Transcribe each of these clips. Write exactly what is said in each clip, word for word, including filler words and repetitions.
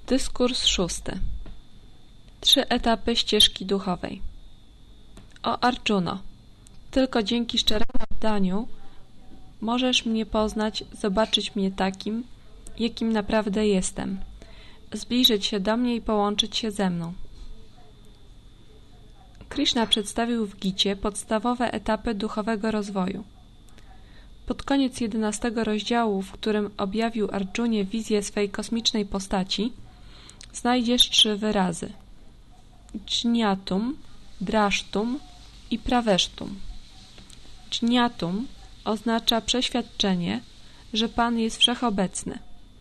Dyskurs szósty. Trzy etapy ścieżki duchowej. O Arjuno, tylko dzięki szczeremu oddaniu możesz mnie poznać, zobaczyć mnie takim, jakim naprawdę jestem, zbliżyć się do mnie i połączyć się ze mną. Krishna przedstawił w Gicie podstawowe etapy duchowego rozwoju. Pod koniec jedenastego rozdziału, w którym objawił Arjunie wizję swej kosmicznej postaci, znajdziesz trzy wyrazy: Dżniatum, Drasztum i Prawesztum. Dżniatum oznacza przeświadczenie, że Pan jest wszechobecny.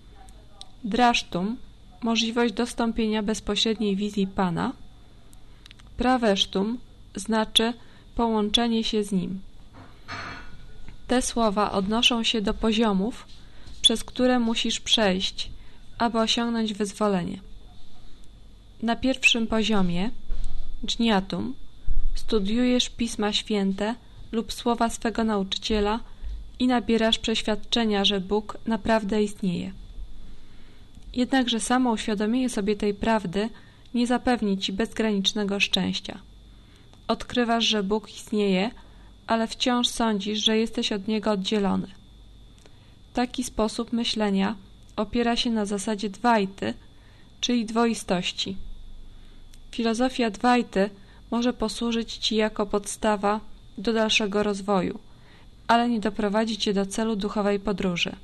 Drasztum – możliwość dostąpienia bezpośredniej wizji Pana. Prawesztum znaczy połączenie się z Nim. Te słowa odnoszą się do poziomów, przez które musisz przejść, aby osiągnąć wyzwolenie. Na pierwszym poziomie, dżniatum, studiujesz Pisma Święte lub słowa swego nauczyciela i nabierasz przeświadczenia, że Bóg naprawdę istnieje. Jednakże samo uświadomienie sobie tej prawdy nie zapewni ci bezgranicznego szczęścia. Odkrywasz, że Bóg istnieje, ale wciąż sądzisz, że jesteś od Niego oddzielony. Taki sposób myślenia opiera się na zasadzie dwajty, czyli dwoistości. Filozofia dwajty może posłużyć ci jako podstawa do dalszego rozwoju, ale nie doprowadzi cię do celu duchowej podróży.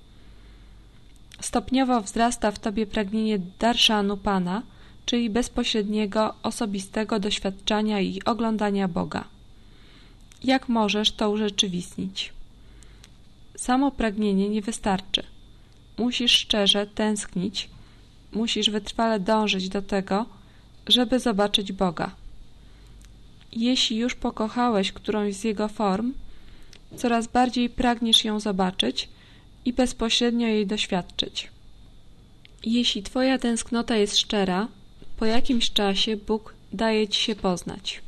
Stopniowo wzrasta w tobie pragnienie darszanu Pana, czyli bezpośredniego, osobistego doświadczania i oglądania Boga. Jak możesz to urzeczywistnić? Samo pragnienie nie wystarczy. Musisz szczerze tęsknić, musisz wytrwale dążyć do tego, żeby zobaczyć Boga. Jeśli już pokochałeś którąś z Jego form, coraz bardziej pragniesz ją zobaczyć i bezpośrednio jej doświadczyć. Jeśli twoja tęsknota jest szczera, po jakimś czasie Bóg daje ci się poznać.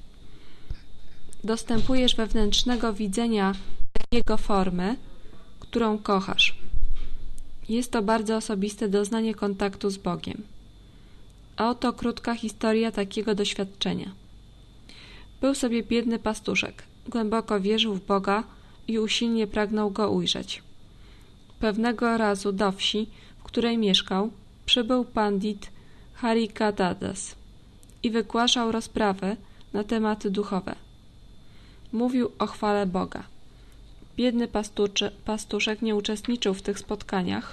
Dostępujesz wewnętrznego widzenia Jego formy, którą kochasz. Jest to bardzo osobiste doznanie kontaktu z Bogiem. A oto krótka historia takiego doświadczenia. Był sobie biedny pastuszek, głęboko wierzył w Boga i usilnie pragnął Go ujrzeć. Pewnego razu do wsi, w której mieszkał, przybył pandit Harikadadas i wygłaszał rozprawy na tematy duchowe. Mówił o chwale Boga. Biedny pastuczy, pastuszek nie uczestniczył w tych spotkaniach,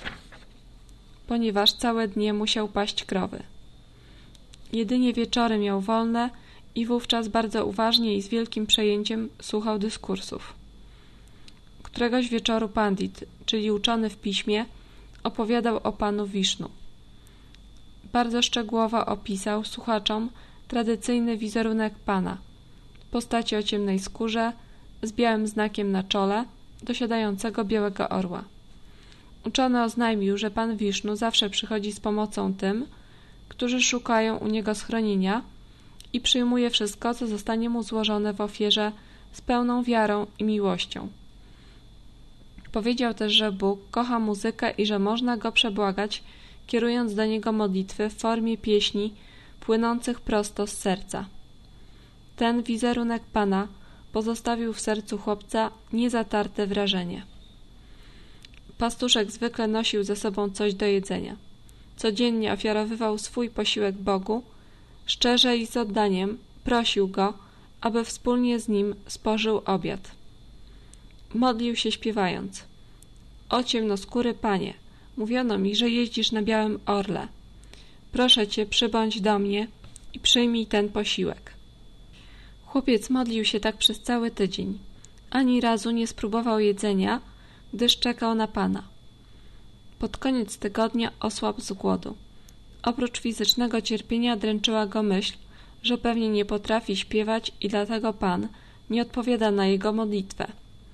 ponieważ całe dnie musiał paść krowy. Jedynie wieczory miał wolne i wówczas bardzo uważnie i z wielkim przejęciem słuchał dyskursów. Któregoś wieczoru pandit, czyli uczony w piśmie, opowiadał o Panu Wisznu. Bardzo szczegółowo opisał słuchaczom tradycyjny wizerunek Pana, w postaci o ciemnej skórze, z białym znakiem na czole, dosiadającego białego orła. Uczony oznajmił, że Pan Wisznu zawsze przychodzi z pomocą tym, którzy szukają u Niego schronienia i przyjmuje wszystko, co zostanie Mu złożone w ofierze z pełną wiarą i miłością. Powiedział też, że Bóg kocha muzykę i że można Go przebłagać, kierując do Niego modlitwy w formie pieśni płynących prosto z serca. Ten wizerunek Pana pozostawił w sercu chłopca niezatarte wrażenie. Pastuszek zwykle nosił ze sobą coś do jedzenia. Codziennie ofiarowywał swój posiłek Bogu, szczerze i z oddaniem prosił Go, aby wspólnie z nim spożył obiad. Modlił się śpiewając: O ciemnoskóry Panie, mówiono mi, że jeździsz na białym orle. Proszę Cię, przybądź do mnie i przyjmij ten posiłek. Chłopiec modlił się tak przez cały tydzień. Ani razu nie spróbował jedzenia, gdyż czekał na Pana. Pod koniec tygodnia osłabł z głodu. Oprócz fizycznego cierpienia dręczyła go myśl, że pewnie nie potrafi śpiewać i dlatego Pan nie odpowiada na jego modlitwę.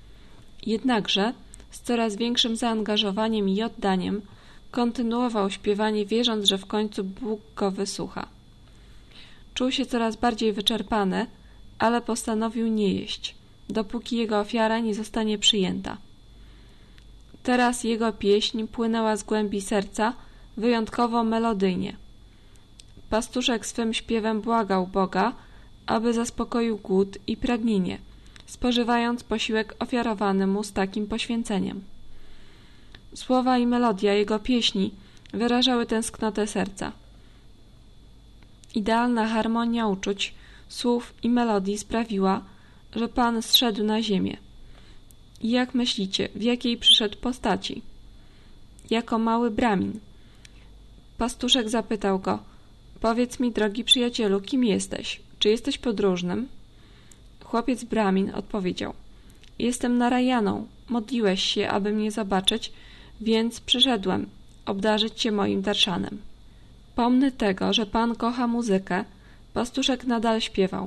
Jednakże z coraz większym zaangażowaniem i oddaniem kontynuował śpiewanie, wierząc, że w końcu Bóg go wysłucha. Czuł się coraz bardziej wyczerpany, ale postanowił nie jeść, dopóki jego ofiara nie zostanie przyjęta. Teraz jego pieśń płynęła z głębi serca wyjątkowo melodyjnie. Pastuszek swym śpiewem błagał Boga, aby zaspokoił głód i pragnienie, spożywając posiłek ofiarowany mu z takim poświęceniem. Słowa i melodia jego pieśni wyrażały tęsknotę serca. Idealna harmonia uczuć, słów i melodii sprawiła, że Pan zszedł na ziemię. I jak myślicie, w jakiej przyszedł postaci? Jako mały bramin. Pastuszek zapytał go: powiedz mi, drogi przyjacielu, kim jesteś? Czy jesteś podróżnym? Chłopiec bramin odpowiedział: jestem Narayaną, modliłeś się, aby mnie zobaczyć, więc przyszedłem obdarzyć cię moim darszanem. Pomny tego, że Pan kocha muzykę, pastuszek nadal śpiewał.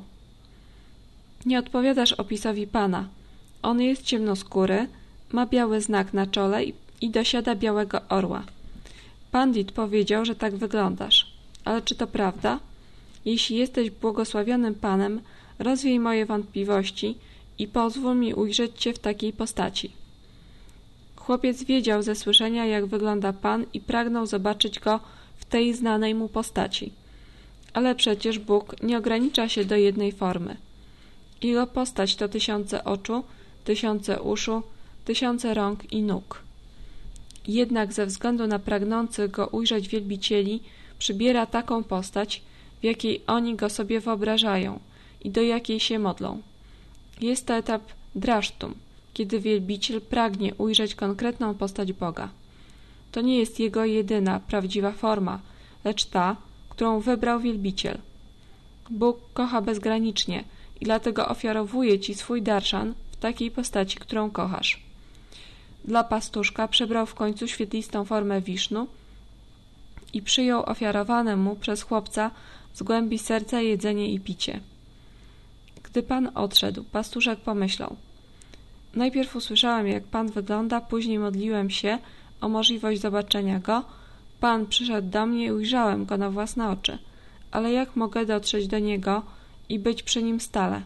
Nie odpowiadasz opisowi Pana. On jest ciemnoskóry, ma biały znak na czole i, i dosiada białego orła. Pandit powiedział, że tak wyglądasz. Ale czy to prawda? Jeśli jesteś błogosławionym Panem, rozwiej moje wątpliwości i pozwól mi ujrzeć Cię w takiej postaci. Chłopiec wiedział ze słyszenia, jak wygląda Pan i pragnął zobaczyć Go w tej znanej mu postaci. Ale przecież Bóg nie ogranicza się do jednej formy. Jego postać to tysiące oczu, tysiące uszu, tysiące rąk i nóg. Jednak ze względu na pragnących Go ujrzeć wielbicieli przybiera taką postać, w jakiej oni Go sobie wyobrażają i do jakiej się modlą. Jest to etap drasztum, kiedy wielbiciel pragnie ujrzeć konkretną postać Boga. To nie jest Jego jedyna, prawdziwa forma, lecz ta, którą wybrał wielbiciel. Bóg kocha bezgranicznie i dlatego ofiarowuje Ci swój darszan w takiej postaci, którą kochasz. Dla pastuszka przebrał w końcu świetlistą formę Wisznu i przyjął ofiarowane mu przez chłopca z głębi serca jedzenie i picie. Gdy Pan odszedł, pastuszek pomyślał: najpierw usłyszałem, jak Pan wygląda, później modliłem się o możliwość zobaczenia Go. Pan przyszedł do mnie i ujrzałem Go na własne oczy. Ale jak mogę dotrzeć do Niego i być przy Nim stale?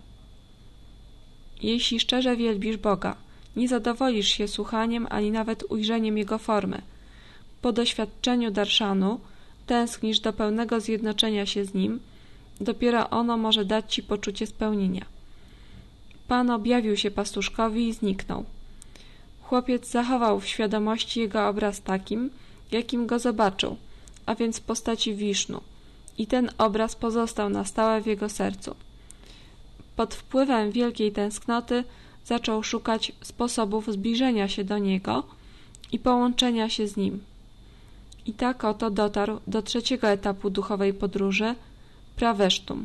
Jeśli szczerze wielbisz Boga, nie zadowolisz się słuchaniem ani nawet ujrzeniem Jego formy. Po doświadczeniu darszanu tęsknisz do pełnego zjednoczenia się z Nim, dopiero ono może dać Ci poczucie spełnienia. Pan objawił się pastuszkowi i zniknął. Chłopiec zachował w świadomości Jego obraz takim, jakim Go zobaczył, a więc w postaci Wisznu, i ten obraz pozostał na stałe w jego sercu. Pod wpływem wielkiej tęsknoty zaczął szukać sposobów zbliżenia się do Niego i połączenia się z Nim. I tak oto dotarł do trzeciego etapu duchowej podróży – prawesztum.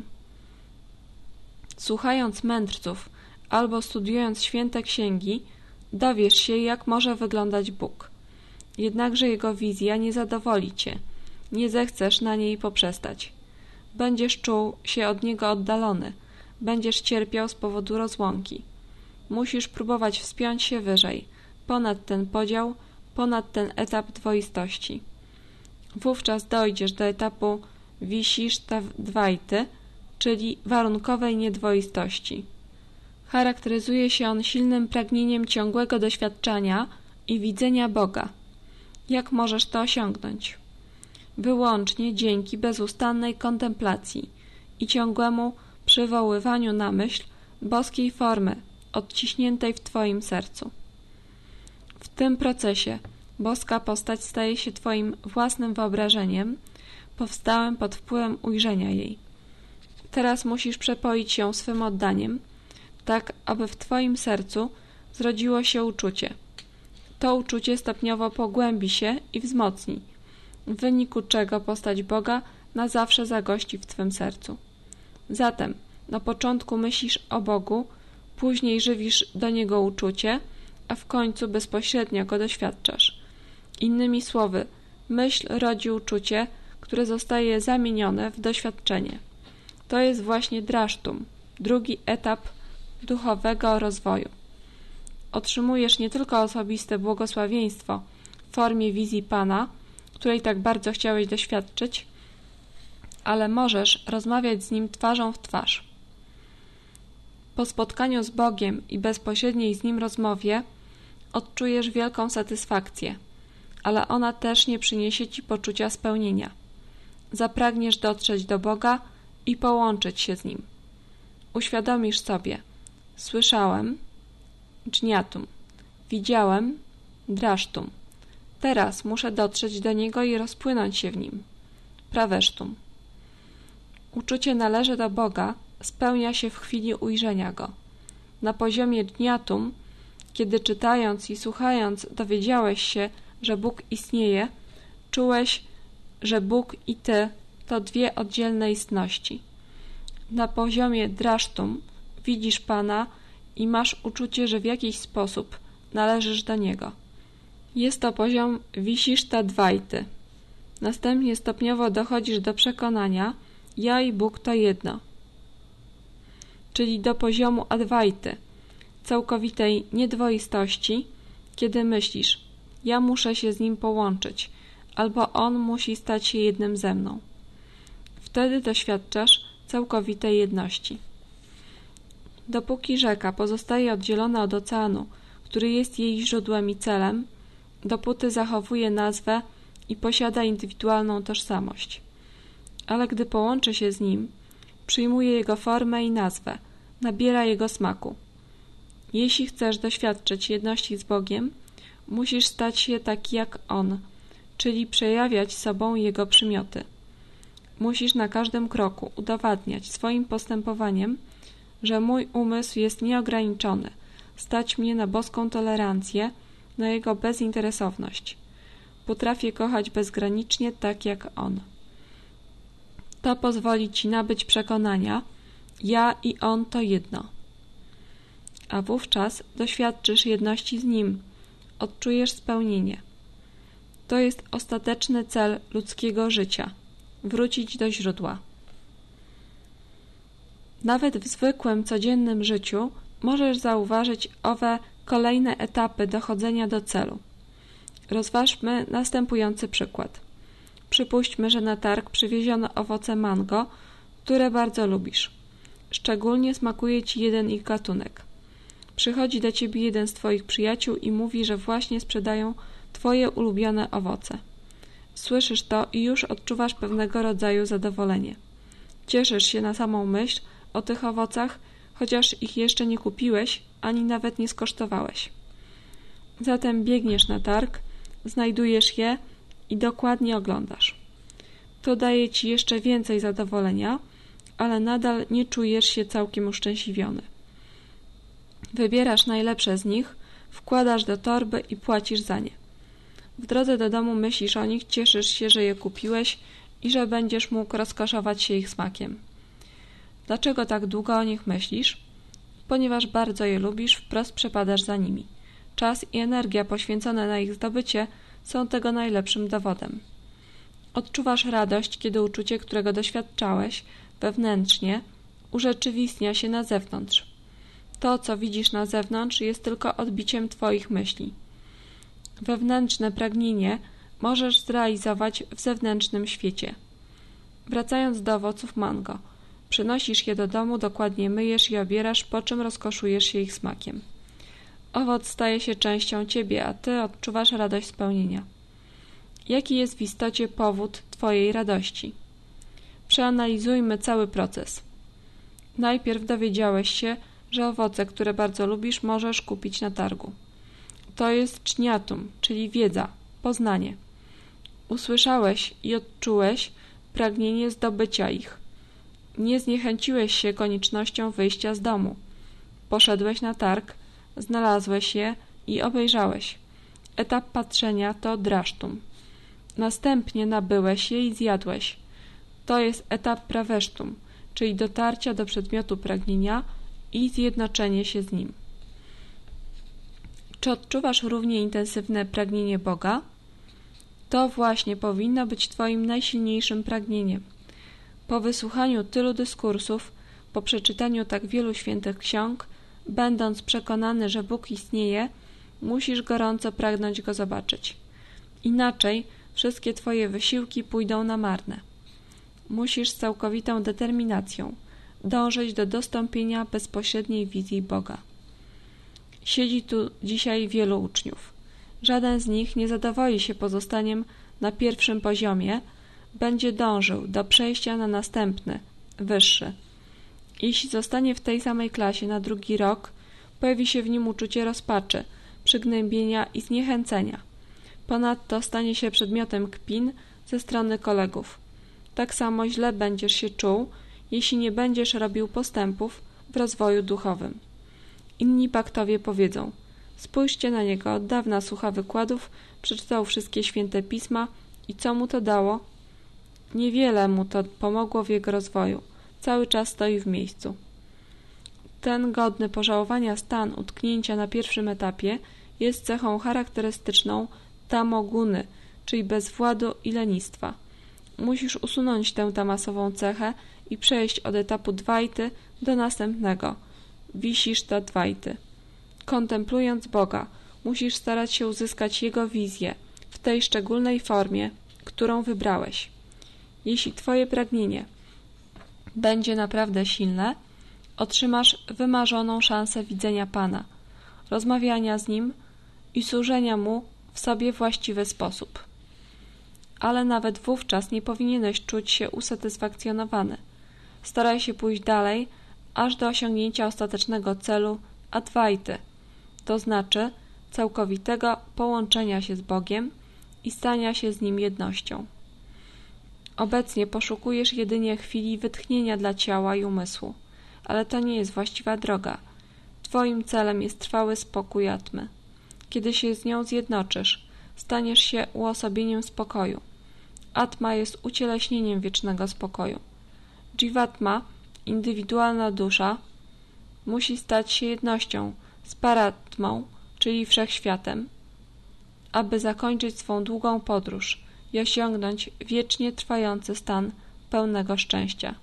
Słuchając mędrców albo studiując święte księgi, dowiesz się, jak może wyglądać Bóg. Jednakże Jego wizja nie zadowoli Cię. Nie zechcesz na niej poprzestać. Będziesz czuł się od Niego oddalony. Będziesz cierpiał z powodu rozłąki. Musisz próbować wspiąć się wyżej, ponad ten podział, ponad ten etap dwoistości. Wówczas dojdziesz do etapu Visiштadvaity, czyli warunkowej niedwoistości. Charakteryzuje się on silnym pragnieniem ciągłego doświadczania i widzenia Boga. Jak możesz to osiągnąć? Wyłącznie dzięki bezustannej kontemplacji i ciągłemu przywoływaniu na myśl boskiej formy odciśniętej w Twoim sercu. W tym procesie boska postać staje się Twoim własnym wyobrażeniem, powstałym pod wpływem ujrzenia jej. Teraz musisz przepoić ją swym oddaniem, tak aby w Twoim sercu zrodziło się uczucie. To uczucie stopniowo pogłębi się i wzmocni, w wyniku czego postać Boga na zawsze zagości w Twym sercu. Zatem na początku myślisz o Bogu, później żywisz do Niego uczucie, a w końcu bezpośrednio Go doświadczasz. Innymi słowy, myśl rodzi uczucie, które zostaje zamienione w doświadczenie. To jest właśnie drasztum, drugi etap duchowego rozwoju. Otrzymujesz nie tylko osobiste błogosławieństwo w formie wizji Pana, której tak bardzo chciałeś doświadczyć, ale możesz rozmawiać z Nim twarzą w twarz. Po spotkaniu z Bogiem i bezpośredniej z Nim rozmowie odczujesz wielką satysfakcję, ale ona też nie przyniesie ci poczucia spełnienia. Zapragniesz dotrzeć do Boga i połączyć się z Nim. Uświadomisz sobie: słyszałem, dżniatum, widziałem, drasztum. Teraz muszę dotrzeć do Niego i rozpłynąć się w Nim. Prawesztum. Uczucie należy do Boga spełnia się w chwili ujrzenia Go. Na poziomie dżniatum, kiedy czytając i słuchając dowiedziałeś się, że Bóg istnieje, czułeś, że Bóg i Ty to dwie oddzielne istności. Na poziomie drasztum widzisz Pana i masz uczucie, że w jakiś sposób należysz do Niego. Jest to poziom Vishishtadvaity. Następnie stopniowo dochodzisz do przekonania: ja i Bóg to jedno, czyli do poziomu Advaity, całkowitej niedwoistości, kiedy myślisz: ja muszę się z Nim połączyć, albo On musi stać się jednym ze mną. Wtedy doświadczasz całkowitej jedności. Dopóki rzeka pozostaje oddzielona od oceanu, który jest jej źródłem i celem, dopóty zachowuje nazwę i posiada indywidualną tożsamość. Ale gdy połączy się z Nim, przyjmuje Jego formę i nazwę, nabiera Jego smaku. Jeśli chcesz doświadczyć jedności z Bogiem, musisz stać się taki jak On, czyli przejawiać sobą Jego przymioty. Musisz na każdym kroku udowadniać swoim postępowaniem, że mój umysł jest nieograniczony, stać mnie na boską tolerancję, na Jego bezinteresowność. Potrafię kochać bezgranicznie tak jak On. To pozwoli Ci nabyć przekonania: ja i On to jedno. A wówczas doświadczysz jedności z Nim, odczujesz spełnienie. To jest ostateczny cel ludzkiego życia – wrócić do źródła. Nawet w zwykłym, codziennym życiu możesz zauważyć owe kolejne etapy dochodzenia do celu. Rozważmy następujący przykład. Przypuśćmy, że na targ przywieziono owoce mango, które bardzo lubisz. Szczególnie smakuje Ci jeden ich gatunek. Przychodzi do Ciebie jeden z Twoich przyjaciół i mówi, że właśnie sprzedają Twoje ulubione owoce. Słyszysz to i już odczuwasz pewnego rodzaju zadowolenie. Cieszysz się na samą myśl o tych owocach, chociaż ich jeszcze nie kupiłeś, ani nawet nie skosztowałeś. Zatem biegniesz na targ, znajdujesz je i dokładnie oglądasz. To daje Ci jeszcze więcej zadowolenia, ale nadal nie czujesz się całkiem uszczęśliwiony. Wybierasz najlepsze z nich, wkładasz do torby i płacisz za nie. W drodze do domu myślisz o nich, cieszysz się, że je kupiłeś i że będziesz mógł rozkoszować się ich smakiem. Dlaczego tak długo o nich myślisz? Ponieważ bardzo je lubisz, wprost przepadasz za nimi. Czas i energia poświęcone na ich zdobycie są tego najlepszym dowodem. Odczuwasz radość, kiedy uczucie, którego doświadczałeś wewnętrznie, urzeczywistnia się na zewnątrz. To, co widzisz na zewnątrz, jest tylko odbiciem Twoich myśli. Wewnętrzne pragnienie możesz zrealizować w zewnętrznym świecie. Wracając do owoców mango, przynosisz je do domu, dokładnie myjesz i obierasz, po czym rozkoszujesz się ich smakiem. Owoc staje się częścią Ciebie, a Ty odczuwasz radość spełnienia. Jaki jest w istocie powód Twojej radości? Przeanalizujmy cały proces. Najpierw dowiedziałeś się, że owoce, które bardzo lubisz, możesz kupić na targu. To jest czniatum, czyli wiedza, poznanie. Usłyszałeś i odczułeś pragnienie zdobycia ich. Nie zniechęciłeś się koniecznością wyjścia z domu. Poszedłeś na targ, znalazłeś je i obejrzałeś. Etap patrzenia to drasztum. Następnie nabyłeś je i zjadłeś. To jest etap prawesztum, czyli dotarcia do przedmiotu pragnienia i zjednoczenie się z nim. Czy odczuwasz równie intensywne pragnienie Boga? To właśnie powinno być Twoim najsilniejszym pragnieniem. Po wysłuchaniu tylu dyskursów, po przeczytaniu tak wielu świętych ksiąg, będąc przekonany, że Bóg istnieje, musisz gorąco pragnąć Go zobaczyć. Inaczej wszystkie Twoje wysiłki pójdą na marne. Musisz z całkowitą determinacją dążyć do dostąpienia bezpośredniej wizji Boga. Siedzi tu dzisiaj wielu uczniów. Żaden z nich nie zadowoli się pozostaniem na pierwszym poziomie, będzie dążył do przejścia na następny, wyższy. Jeśli zostanie w tej samej klasie na drugi rok, pojawi się w nim uczucie rozpaczy, przygnębienia i zniechęcenia. Ponadto stanie się przedmiotem kpin ze strony kolegów. Tak samo źle będziesz się czuł, jeśli nie będziesz robił postępów w rozwoju duchowym. Inni paktowie powiedzą: spójrzcie na niego, od dawna słucha wykładów, przeczytał wszystkie święte pisma i co mu to dało? Niewiele mu to pomogło w jego rozwoju. Cały czas stoi w miejscu. Ten godny pożałowania stan utknięcia na pierwszym etapie jest cechą charakterystyczną tamoguny, czyli bezwładu i lenistwa. Musisz usunąć tę tamasową cechę i przejść od etapu dwajty do następnego, wisiszta dwajty. Kontemplując Boga, musisz starać się uzyskać Jego wizję w tej szczególnej formie, którą wybrałeś. Jeśli Twoje pragnienie będzie naprawdę silne, otrzymasz wymarzoną szansę widzenia Pana, rozmawiania z Nim i służenia Mu w sobie właściwy sposób. Ale nawet wówczas nie powinieneś czuć się usatysfakcjonowany. Staraj się pójść dalej, aż do osiągnięcia ostatecznego celu adwajty, to znaczy całkowitego połączenia się z Bogiem i stania się z Nim jednością. Obecnie poszukujesz jedynie chwili wytchnienia dla ciała i umysłu, ale to nie jest właściwa droga. Twoim celem jest trwały spokój atmy. Kiedy się z nią zjednoczysz, staniesz się uosobieniem spokoju. Atma jest ucieleśnieniem wiecznego spokoju. Jivatma, indywidualna dusza, musi stać się jednością z paratmą, czyli wszechświatem, aby zakończyć swą długą podróż i osiągnąć wiecznie trwający stan pełnego szczęścia.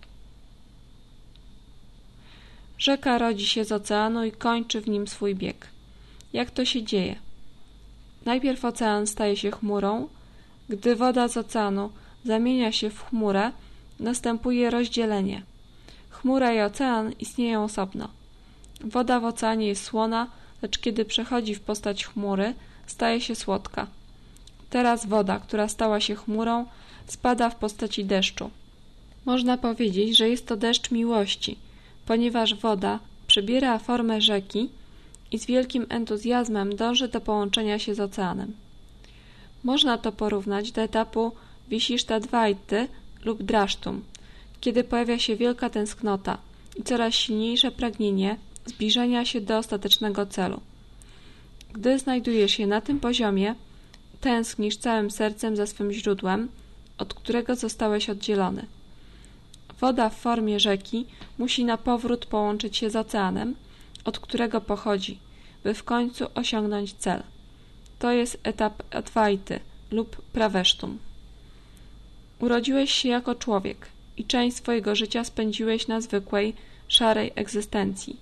Rzeka rodzi się z oceanu i kończy w nim swój bieg. Jak to się dzieje? Najpierw ocean staje się chmurą. Gdy woda z oceanu zamienia się w chmurę, następuje rozdzielenie. Chmura i ocean istnieją osobno. Woda w oceanie jest słona, lecz kiedy przechodzi w postać chmury, staje się słodka. Teraz woda, która stała się chmurą, spada w postaci deszczu. Można powiedzieć, że jest to deszcz miłości, ponieważ woda przybiera formę rzeki i z wielkim entuzjazmem dąży do połączenia się z oceanem. Można to porównać do etapu Vishishtadvaity lub Drashtum, kiedy pojawia się wielka tęsknota i coraz silniejsze pragnienie zbliżenia się do ostatecznego celu. Gdy znajdujesz się na tym poziomie, tęsknisz całym sercem za swym źródłem, od którego zostałeś oddzielony. Woda w formie rzeki musi na powrót połączyć się z oceanem, od którego pochodzi, by w końcu osiągnąć cel. To jest etap adwajty lub prawesztum. Urodziłeś się jako człowiek i część swojego życia spędziłeś na zwykłej, szarej egzystencji.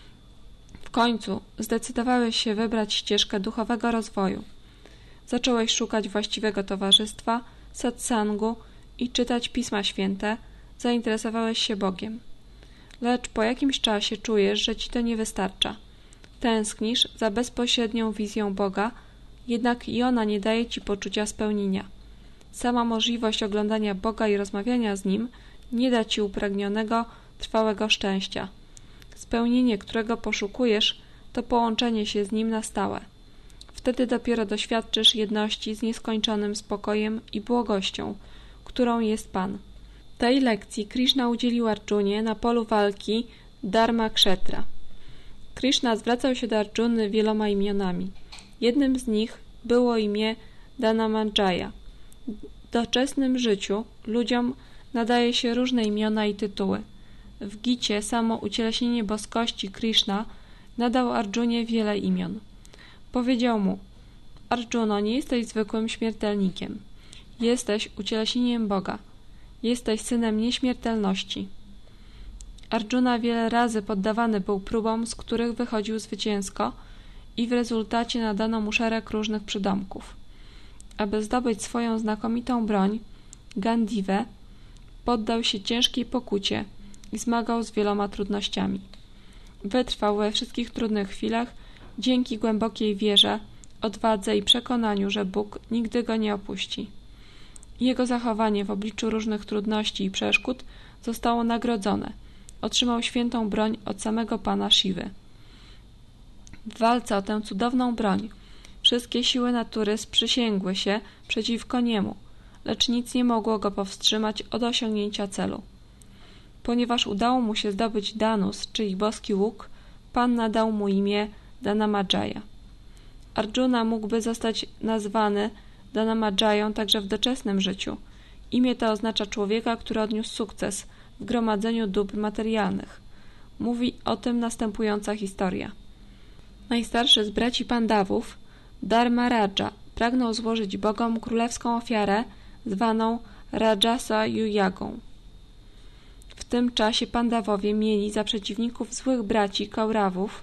W końcu zdecydowałeś się wybrać ścieżkę duchowego rozwoju. Zacząłeś szukać właściwego towarzystwa, satsangu i czytać Pisma Święte, zainteresowałeś się Bogiem. Lecz po jakimś czasie czujesz, że ci to nie wystarcza. Tęsknisz za bezpośrednią wizją Boga, jednak i ona nie daje ci poczucia spełnienia. Sama możliwość oglądania Boga i rozmawiania z Nim nie da ci upragnionego, trwałego szczęścia. Spełnienie, którego poszukujesz, to połączenie się z Nim na stałe. Wtedy dopiero doświadczysz jedności z nieskończonym spokojem i błogością, którą jest Pan. Tej lekcji Krishna udzielił Arjunie na polu walki Dharma Kshetra. Krishna zwracał się do Arjuny wieloma imionami. Jednym z nich było imię Dhananjaya. W doczesnym życiu ludziom nadaje się różne imiona i tytuły. W Gicie samo ucieleśnienie boskości Krishna nadał Arjunie wiele imion. Powiedział mu: Arjuno, nie jesteś zwykłym śmiertelnikiem. Jesteś ucieleśnieniem Boga. Jesteś synem nieśmiertelności. Arjuna wiele razy poddawany był próbom, z których wychodził zwycięsko i w rezultacie nadano mu szereg różnych przydomków. Aby zdobyć swoją znakomitą broń, Gandiwę, poddał się ciężkiej pokucie i zmagał z wieloma trudnościami. Wytrwał we wszystkich trudnych chwilach dzięki głębokiej wierze odwadze i przekonaniu, że Bóg nigdy go nie opuści. Jego zachowanie w obliczu różnych trudności i przeszkód zostało nagrodzone. Otrzymał świętą broń od samego Pana Siwy. W walce o tę cudowną broń wszystkie siły natury sprzysięgły się przeciwko niemu, lecz nic nie mogło go powstrzymać od osiągnięcia celu. Ponieważ udało mu się zdobyć Danus, czyli boski łuk, Pan nadał mu imię Dhanamajaya. Arjuna mógłby zostać nazwany Dhanamajają także w doczesnym życiu. Imię to oznacza człowieka, który odniósł sukces w gromadzeniu dóbr materialnych. Mówi o tym następująca historia. Najstarszy z braci Pandawów, Dharmaraja, pragnął złożyć bogom królewską ofiarę zwaną Rajasa Yujagą. W tym czasie Pandawowie mieli za przeciwników złych braci Kaurawów,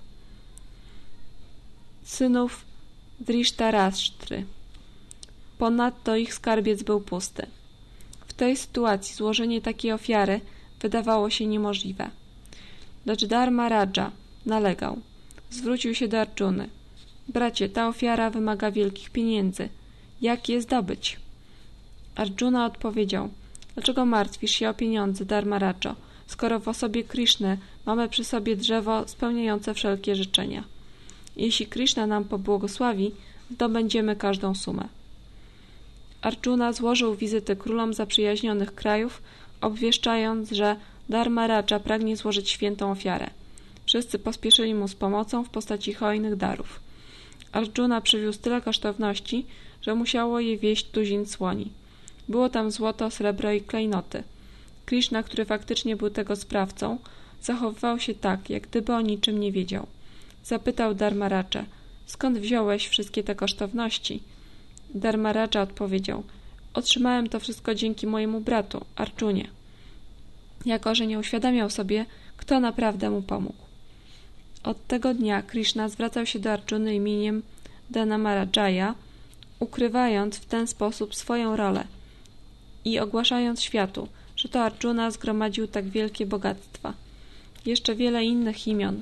synów Drishtarashtry. Ponadto ich skarbiec był pusty. W tej sytuacji złożenie takiej ofiary wydawało się niemożliwe. Lecz Dharmaraja nalegał. Zwrócił się do Arjuny. Bracie, ta ofiara wymaga wielkich pieniędzy. Jak je zdobyć? Arjuna odpowiedział. Dlaczego martwisz się o pieniądze, Dharmarajo, skoro w osobie Krishny mamy przy sobie drzewo spełniające wszelkie życzenia? Jeśli Krishna nam pobłogosławi, zdobędziemy każdą sumę. Arjuna złożył wizyty królom zaprzyjaźnionych krajów, obwieszczając, że Dharmaraja pragnie złożyć świętą ofiarę. Wszyscy pospieszyli mu z pomocą w postaci hojnych darów. Arjuna przywiózł tyle kosztowności, że musiało je wieźć tuzin słoni. Było tam złoto, srebro i klejnoty. Krishna, który faktycznie był tego sprawcą, zachowywał się tak, jak gdyby o niczym nie wiedział. Zapytał Dharmaraja, skąd wziąłeś wszystkie te kosztowności? Dharmaraja odpowiedział, otrzymałem to wszystko dzięki mojemu bratu, Arjunie. Jako że nie uświadamiał sobie, kto naprawdę mu pomógł. Od tego dnia Krishna zwracał się do Arjuny imieniem Dhanamajaya, ukrywając w ten sposób swoją rolę i ogłaszając światu, że to Arjuna zgromadził tak wielkie bogactwa. Jeszcze wiele innych imion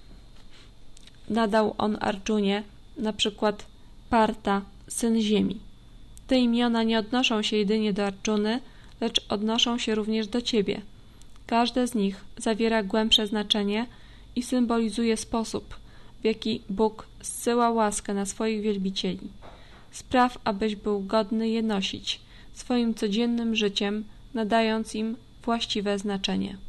nadał on Arjunie, na przykład Partha, syn ziemi. Te imiona nie odnoszą się jedynie do Arjuny, lecz odnoszą się również do ciebie. Każde z nich zawiera głębsze znaczenie i symbolizuje sposób, w jaki Bóg zsyła łaskę na swoich wielbicieli. Spraw, abyś był godny je nosić, swoim codziennym życiem, nadając im właściwe znaczenie.